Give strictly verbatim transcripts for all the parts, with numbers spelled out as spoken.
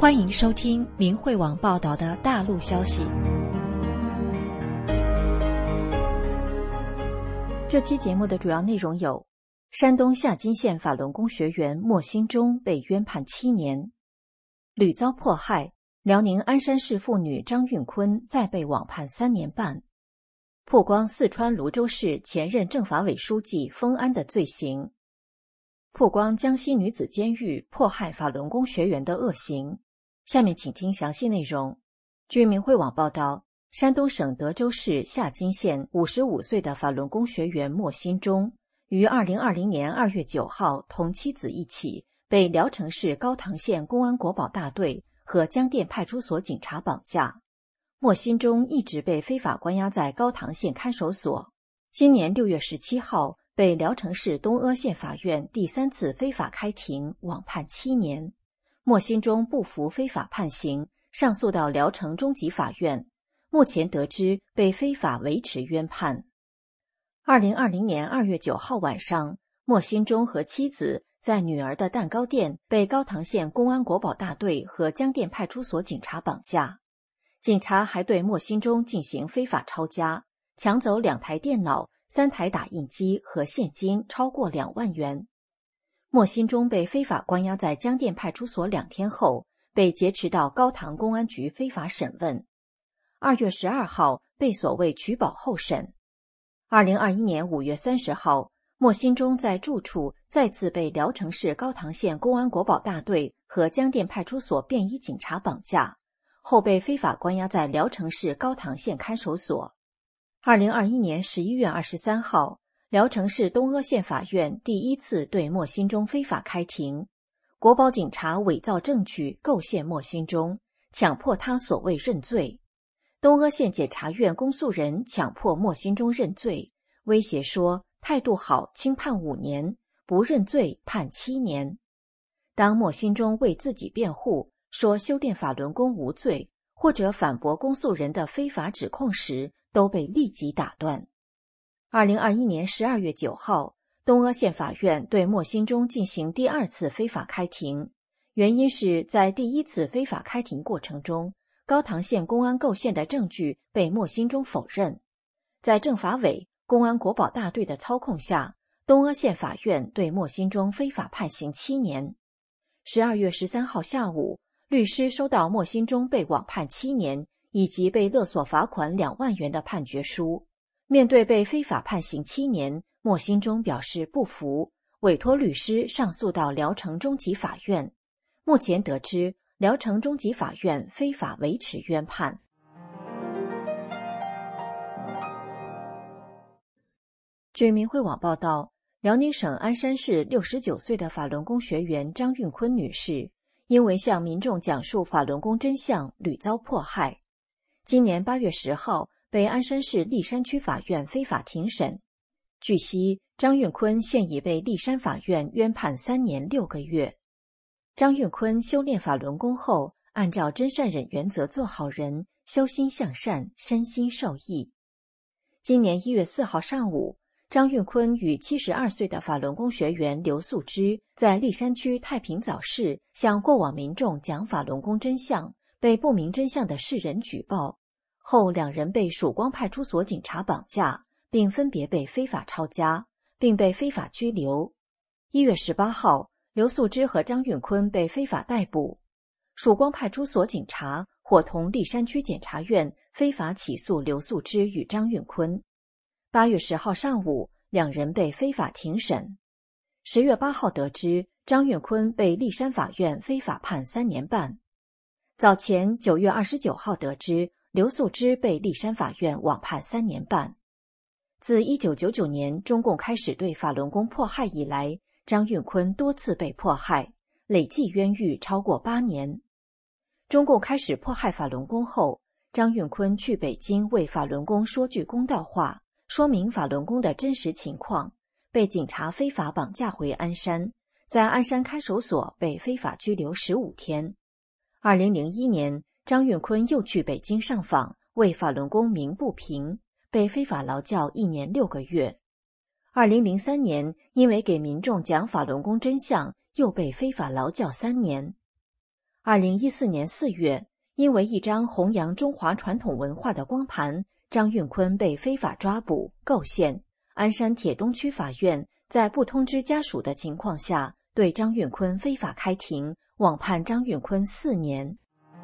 欢迎收听明慧网报道的大陆消息。这期节目的主要内容有：山东夏津县法轮功学员莫新忠被冤判七年；屡遭迫害，辽宁鞍山市妇女张运坤再被网判三年半；曝光四川泸州市前任政法委书记封安的罪行；曝光江西女子监狱迫害法轮功学员的恶行。下面请听详细内容。据明慧网报道，山东省德州市夏津县五十五岁的法轮功学员莫新忠于二零二零年二月九号同妻子一起被聊城市高唐县公安国保大队和江店派出所警察绑架。莫新忠一直被非法关押在高唐县看守所，今年六月十七号被聊城市东阿县法院第三次非法开庭，网判七年。莫新忠不服非法判刑，上诉到聊城中级法院，目前得知被非法维持冤判。二零二零年二月九号晚上，莫新忠和妻子在女儿的蛋糕店被高唐县公安国保大队和江店派出所警察绑架。警察还对莫新忠进行非法抄家，抢走两台电脑、三台打印机和现金超过两万元。莫新忠被非法关押在江店派出所两天后，被劫持到高唐公安局非法审问。二月十二号被所谓取保候审。二零二一年五月三十号，莫新忠在住处再次被聊城市高唐县公安国保大队和江店派出所便衣警察绑架，后被非法关押在聊城市高唐县看守所。二零二一年十一月二十三号，聊城市东阿县法院第一次对莫新忠非法开庭，国保警察伪造证据构陷莫新忠，强迫他所谓认罪。东阿县检察院公诉人强迫莫新忠认罪，威胁说态度好轻判五年，不认罪判七年。当莫新忠为自己辩护，说修炼法轮功无罪，或者反驳公诉人的非法指控时，都被立即打断。二零二一年十二月九号，东阿县法院对莫新忠进行第二次非法开庭，原因是在第一次非法开庭过程中，高唐县公安构陷的证据被莫新忠否认。在政法委、公安国保大队的操控下，东阿县法院对莫新忠非法判刑七年。十二月十三号下午，律师收到莫新忠被网判七年以及被勒索罚款两万元的判决书。面对被非法判刑七年，莫新忠表示不服，委托律师上诉到聊城中级法院。目前得知，聊城中级法院非法维持冤判。据明慧网报道，辽宁省鞍山市六十九岁的法轮功学员张运坤女士，因为向民众讲述法轮功真相，屡遭迫害。今年八月十号，被鞍山市砾山区法院非法庭审。据悉，张运坤现已被砾山法院冤判三年六个月。张运坤修炼法轮功后，按照真善忍原则做好人，修心向善，身心受益。今年一月四号上午，张运坤与七十二岁的法轮功学员刘素芝在砾山区太平早市向过往民众讲法轮功真相，被不明真相的世人举报。后两人被曙光派出所警察绑架，并分别被非法抄家，并被非法拘留。一月十八号，刘素芝和张运坤被非法逮捕。曙光派出所警察伙同砾山区检察院非法起诉刘素芝与张运坤。八月十号上午，两人被非法庭审。十月八号得知，张运坤被砾山法院非法判三年半。早前九月二十九号得知，刘素芝被砾山法院网判三年半。自一九九九年中共开始对法轮功迫害以来，张运坤多次被迫害，累计冤狱超过八年。中共开始迫害法轮功后，张运坤去北京为法轮功说句公道话，说明法轮功的真实情况，被警察非法绑架回鞍山，在鞍山看守所被非法拘留十五天。二零零一年，张运坤又去北京上访，为法轮功鸣不平，被非法劳教一年六个月。二零零三年，因为给民众讲法轮功真相，又被非法劳教三年。 二零一四年四月，因为一张弘扬中华传统文化的光盘，张运坤被非法抓捕、构陷。鞍山铁东区法院在不通知家属的情况下，对张运坤非法开庭，网判张运坤四年。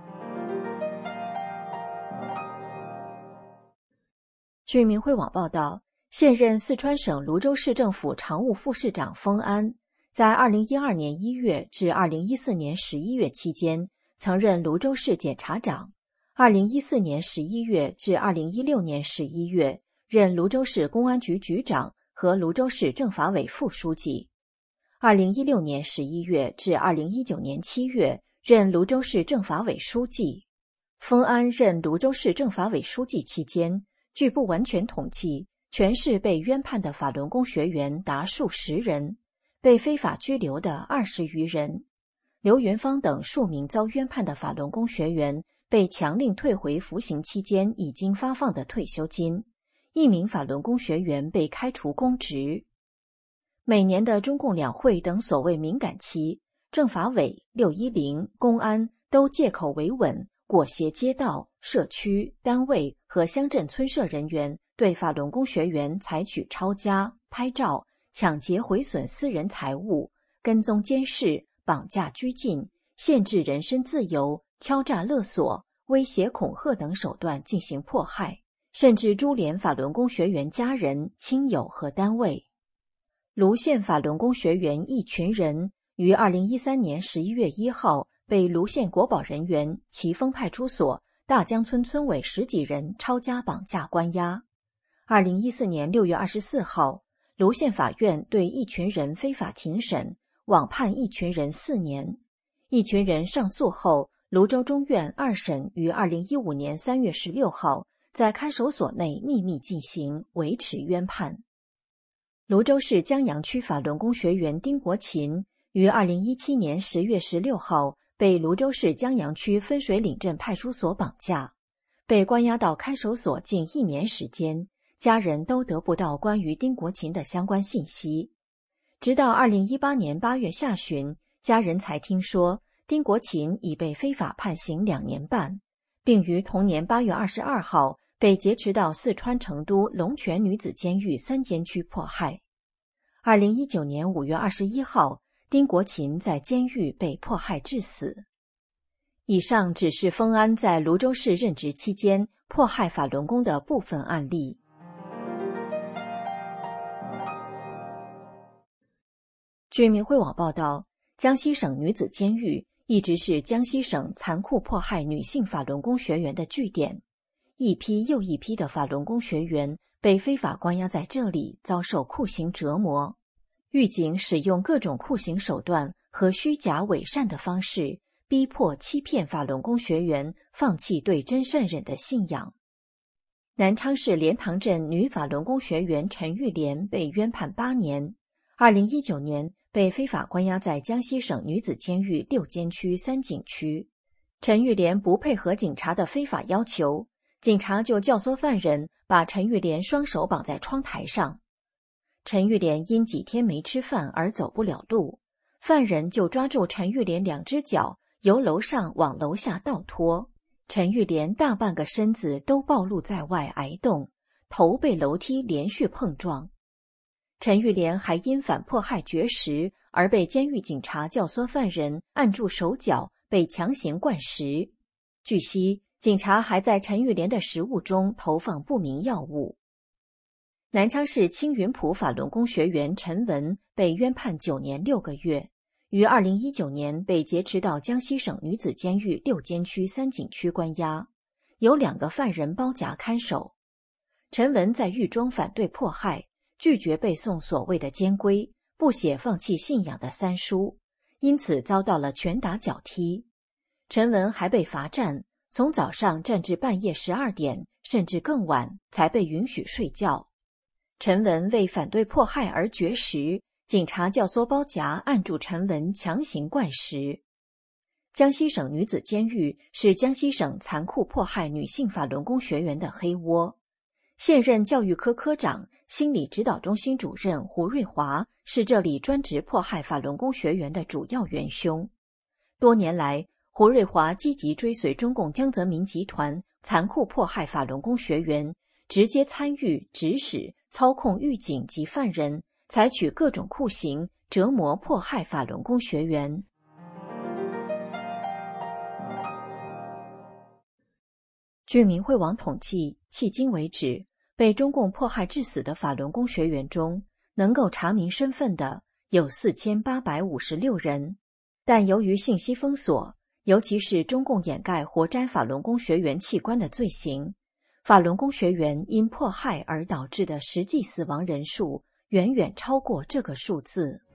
据明慧网报道，现任四川省泸州市政府常务副市长封安，在二零一二年一月至二零一四年十一月期间，曾任泸州市检察长；二零一四年十一月至二零一六年十一月，任泸州市公安局局长和泸州市政法委副书记；二零一六年十一月至二零一九年七月，任泸州市政法委书记。封安任泸州市政法委书记期间，据不完全统计，全市被冤判的法轮功学员达数十人，被非法拘留的二十余人。刘元芳等数名遭冤判的法轮功学员被强令退回服刑期间已经发放的退休金，一名法轮功学员被开除公职。每年的中共两会等所谓敏感期，政法委、六一零、公安都借口维稳，裹挟街道、社区、单位和乡镇村社人员对法轮功学员采取抄家、拍照、抢劫毁损私人财物、跟踪监视、绑架拘禁、限制人身自由、敲诈勒索、威胁恐吓等手段进行迫害，甚至株连法轮功学员家人、亲友和单位。泸县法轮功学员一群人于二零一三年十一月一号被泸县国保人员、奇峰派出所、大江村村委十几人抄家绑架关押。二零一四年六月二十四号，泸县法院对一群人非法庭审，网判一群人四年。一群人上诉后，泸州中院二审于二零一五年三月十六号在看守所内秘密进行，维持冤判。泸州市江阳区法轮功学员丁国琴于二零一七年十月十六号被泸州市江阳区分水岭镇派出所绑架，被关押到看守所近一年时间，家人都得不到关于丁国琴的相关信息。直到二零一八年八月下旬，家人才听说丁国琴已被非法判刑两年半，并于同年八月二十二号被劫持到四川成都龙泉女子监狱三监区迫害。二零一九年五月二十一号，丁国琴在监狱被迫害致死。以上只是封安在泸州市任职期间迫害法轮功的部分案例。据明慧网报道，江西省女子监狱一直是江西省残酷迫害女性法轮功学员的据点，一批又一批的法轮功学员被非法关押在这里，遭受酷刑折磨。狱警使用各种酷刑手段和虚假伪善的方式，逼迫欺骗法轮功学员放弃对真善忍的信仰。南昌市莲塘镇女法轮功学员陈玉莲被冤判八年，二零一九年被非法关押在江西省女子监狱六监区三警区。陈玉莲不配合警察的非法要求，警察就教唆犯人把陈玉莲双手绑在窗台上。陈玉莲因几天没吃饭而走不了路，犯人就抓住陈玉莲两只脚，由楼上往楼下倒拖。陈玉莲大半个身子都暴露在外挨冻，头被楼梯连续碰撞。陈玉莲还因反迫害绝食而被监狱警察教唆犯人按住手脚，被强行灌食。据悉，警察还在陈玉莲的食物中投放不明药物。南昌市青云浦法轮功学员陈文被冤判九年六个月，于二零一九年被劫持到江西省女子监狱六监区三警区关押，有两个犯人包夹看守。陈文在狱中反对迫害，拒绝背诵所谓的监规，不写放弃信仰的三书，因此遭到了拳打脚踢。陈文还被罚站，从早上站至半夜十二点，甚至更晚才被允许睡觉。陈文为反对迫害而绝食，警察教唆包夹按住陈文强行灌食。江西省女子监狱是江西省残酷迫害女性法轮功学员的黑窝。现任教育科科长、心理指导中心主任胡瑞华是这里专职迫害法轮功学员的主要元凶。多年来， 胡瑞华积极追随中共江泽民集团残酷迫害法轮功学员，直接参与、指使、操控狱警及犯人，采取各种酷刑折磨迫害法轮功学员。据明慧网统计，迄今为止，被中共迫害致死的法轮功学员中，能够查明身份的有四千八百五十六人，但由于信息封锁，尤其是中共掩盖活摘法轮功学员器官的罪行，法轮功学员因迫害而导致的实际死亡人数远远超过这个数字。